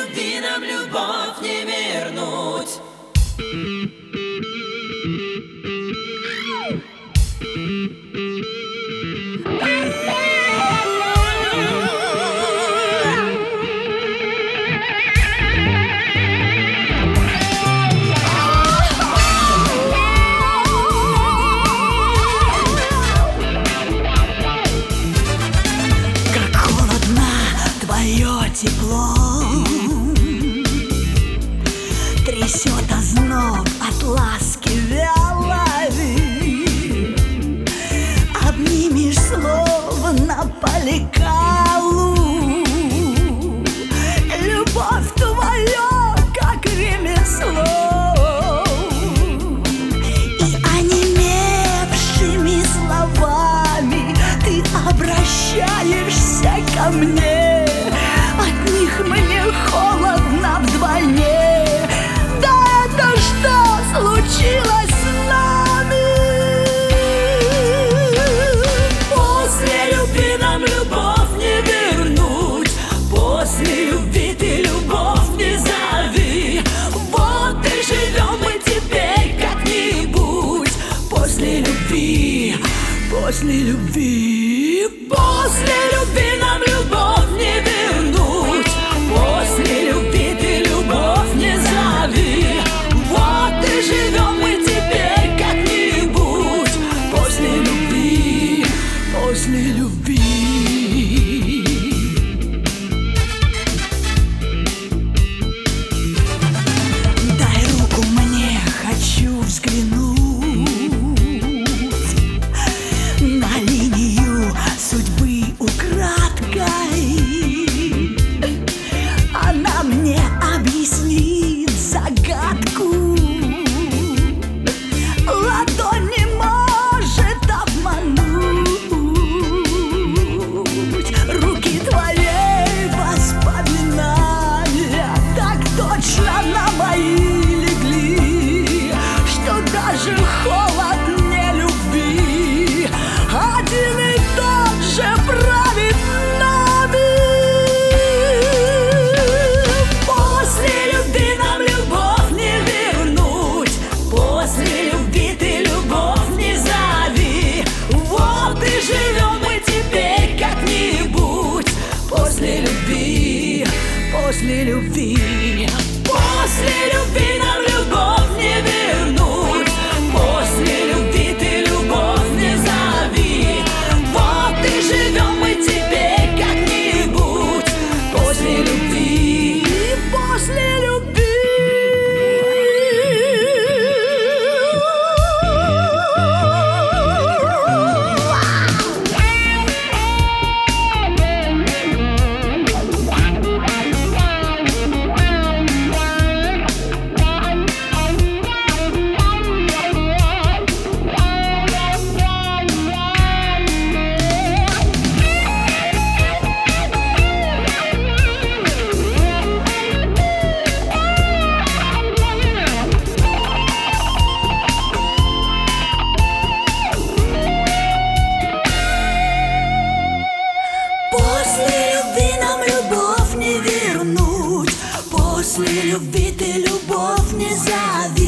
любви нам любовь не вернуть. Тепло трясет озноб от ласки вялой. Обнимешь словно по лекалу. Любовь твоя, как ремесло. И онемевшими словами ты обращаешься ко мне. От них мне холодно вдвойне. Да это что случилось с нами? После любви нам любовь не вернуть. После любви ты любовь не зови. Вот и живем мы теперь как-нибудь. После любви, после любви, после любви нам любовь не вернуть. После любви ты любовь не зови. Вот и живем мы теперь как-нибудь. После любви, после любви. Дай руку мне, хочу взглянуть на линию судьбы украдкой. Она мне объяснит загадку. Ладонь не может обмануть руки твоей воспоминания. Так точно на мои легли, что даже холод нелюбви один и тот же правит нами. После любви нам любовь не вернуть. После любви ты любовь не зови. Вот и живем мы теперь как-нибудь. После любви, после любви, после любви нам любовь не вернуть. После любви ты любовь не зови. Вот и живем мы теперь как-нибудь. После любви, после любви. После любви нам любовь не вернуть. После любви ты любовь не зови.